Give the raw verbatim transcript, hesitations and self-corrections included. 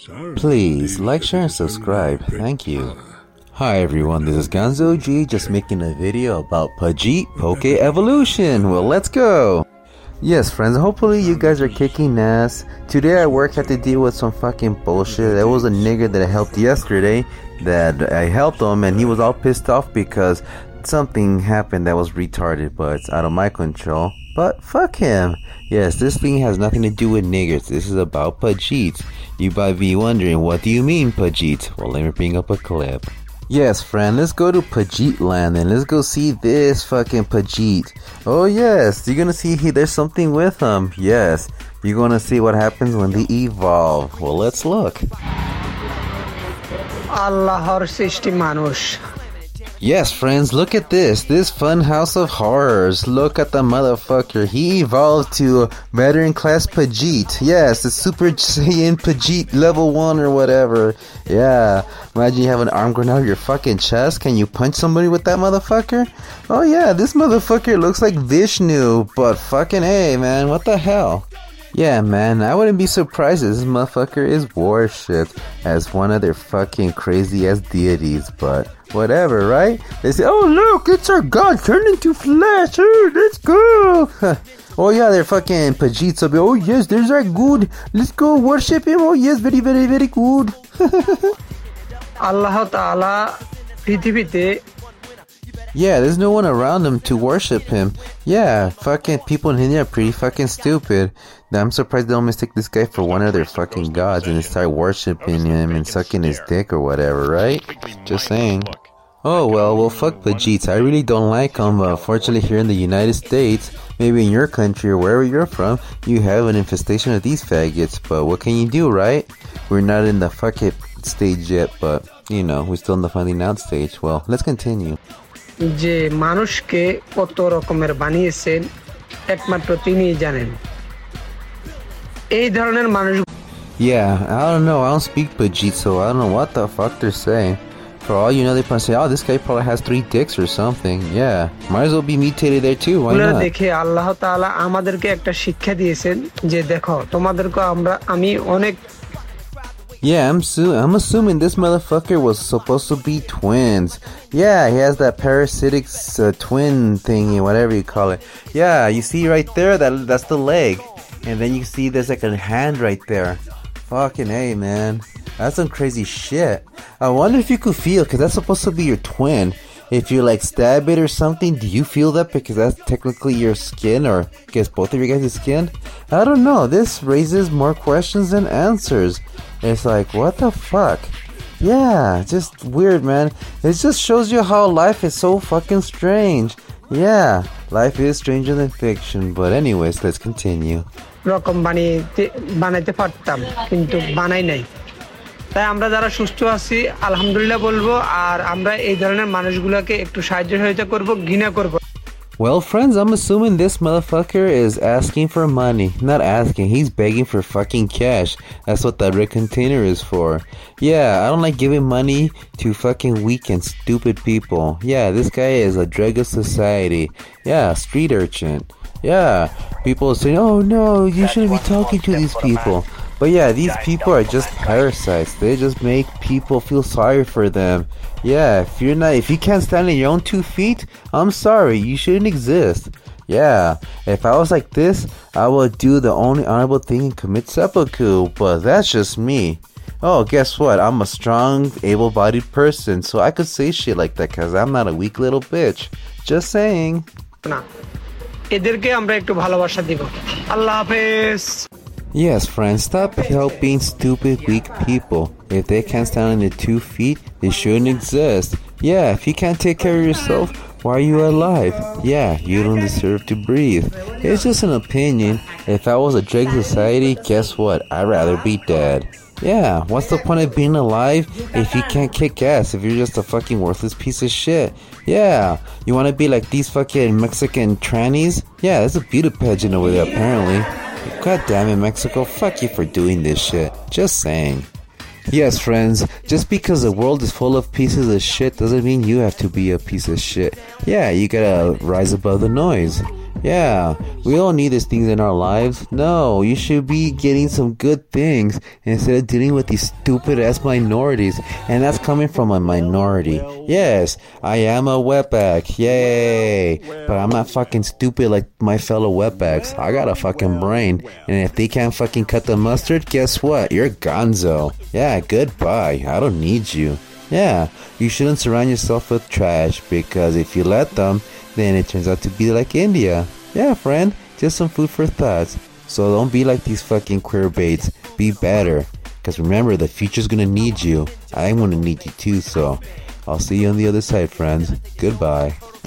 Please like, share, and subscribe. Thank you. Hi everyone, this is Gonzo G, just making a video about Pajit Poke Evolution. Well, let's go! Yes, friends, hopefully you guys are kicking ass. Today at work had to deal with some fucking bullshit. There was a nigger that I helped yesterday that I helped him and he was all pissed off because something happened that was retarded, but it's out of my control. But fuck him. Yes, this thing has nothing to do with niggers. This is about Pajit. You might be wondering, what do you mean, Pajit? Well, let me bring up a clip. Yes, friend, let's go to Pajit land and let's go see this fucking Pajit. Oh yes, you're gonna see he, there's something with him. Yes, you're gonna see what happens when they evolve. Well, let's look. Allahor srishti manush. Yes, friends, look at this. This fun house of horrors. Look at the motherfucker. He evolved to veteran class Pajit. Yes, the Super Saiyan Pajit level one or whatever. Yeah. Imagine you have an arm going out of your fucking chest. Can you punch somebody with that motherfucker? Oh yeah, this motherfucker looks like Vishnu. But fucking hey, man, what the hell? Yeah, man, I wouldn't be surprised if this motherfucker is worshipped as one of their fucking crazy-ass deities, but whatever, right? They say, oh, look, it's our god turned into flesh, oh, let's go! Oh, yeah, they're fucking Pajit, so oh, yes, there's our good, let's go worship him, oh, yes, very, very, very good. Allah Ta'ala, pithibite. Yeah, there's no one around him to worship him. Yeah, fucking people in India are pretty fucking stupid. I'm surprised they don't mistake this guy for one of their fucking gods and they start worshiping him and sucking his dick or whatever, right? Just saying. Oh, well, well, fuck Pajits. I really don't like them, but unfortunately here in the United States, maybe in your country or wherever you're from, you have an infestation of these faggots. But what can you do, right? We're not in the fuck it stage yet, but, you know, we're still in the finding out stage. Well, let's continue. যে মানুষকে কত রকমের বানিয়েছেন একমাত্র তিনিই জানেন এই ধরনের মানুষ Yeah, I don't know, I don't speak Pajit, so I don't know what the fuck they're saying. For all you know, they probably say, oh, this guy probably has three dicks or something. Yeah, might as well be mutated there too, why not? দেখে আল্লাহ তাআলা আমাদেরকে একটা শিক্ষা দিয়েছেন যে দেখো তোমাদেরকে আমরা আমি অনেক Yeah, I'm su- I'm assuming this motherfucker was supposed to be twins. Yeah, he has that parasitic uh, twin thingy, whatever you call it. Yeah, you see right there, that that's the leg. And then you see there's like a hand right there. Fucking hey, man. That's some crazy shit. I wonder if you could feel, because that's supposed to be your twin. If you like stab it or something, do you feel that because that's technically your skin, or I guess both of your guys' skin? I don't know. This raises more questions than answers. It's like, what the fuck? Yeah, just weird, man. It just shows you how life is so fucking strange. Yeah, life is stranger than fiction. But anyways, let's continue. রকম বানাইতে বানাইতে পারতাম কিন্তু বানাই নাই তাই আমরা যারা সুস্থ আছি আলহামদুলিল্লাহ বলবো আর আমরা এই ধরনের মানুষগুলোকে একটু সাহায্য সহায়তা করব ঘৃণা করব Well, friends, I'm assuming this motherfucker is asking for money. Not asking, he's begging for fucking cash. That's what that red container is for. Yeah, I don't like giving money to fucking weak and stupid people. Yeah, this guy is a dreg of society. Yeah, street urchin. Yeah, people are saying, oh no, you shouldn't be talking to these people. But yeah, these people are just parasites. They just make people feel sorry for them. Yeah, if you're not, if you can't stand on your own two feet, I'm sorry, you shouldn't exist. Yeah, if I was like this, I would do the only honorable thing and commit seppuku, but that's just me. Oh, guess what? I'm a strong, able-bodied person, so I could say shit like that because I'm not a weak little bitch. Just saying. না এদেরকে আমরা একটু ভালোবাসা দিব আল্লাহ হাফেজ Yes, friends, stop helping stupid, weak people. If they can't stand on their two feet, they shouldn't exist. Yeah, if you can't take care of yourself, why are you alive? Yeah, you don't deserve to breathe. It's just an opinion. If I was a drug society, guess what? I'd rather be dead. Yeah, what's the point of being alive if you can't kick ass, if you're just a fucking worthless piece of shit? Yeah, you want to be like these fucking Mexican trannies? Yeah, there's a beauty pageant over there apparently. God damn it, Mexico, fuck you for doing this shit. Just saying. Yes, friends, just because the world is full of pieces of shit doesn't mean you have to be a piece of shit. Yeah, you gotta rise above the noise. Yeah, we all need these things in our lives. No, you should be getting some good things instead of dealing with these stupid ass minorities. And that's coming from a minority. Yes, I am a wetback. Yay. But I'm not fucking stupid like my fellow wetbacks. I got a fucking brain. And if they can't fucking cut the mustard, guess what? You're gonzo. Yeah, goodbye. I don't need you. Yeah, you shouldn't surround yourself with trash, because if you let them, then it turns out to be like India. Yeah, friend, just some food for thoughts. So don't be like these fucking queer baits. Be better. Because remember, the future's gonna need you. I'm gonna need you too, so I'll see you on the other side, friends. Goodbye.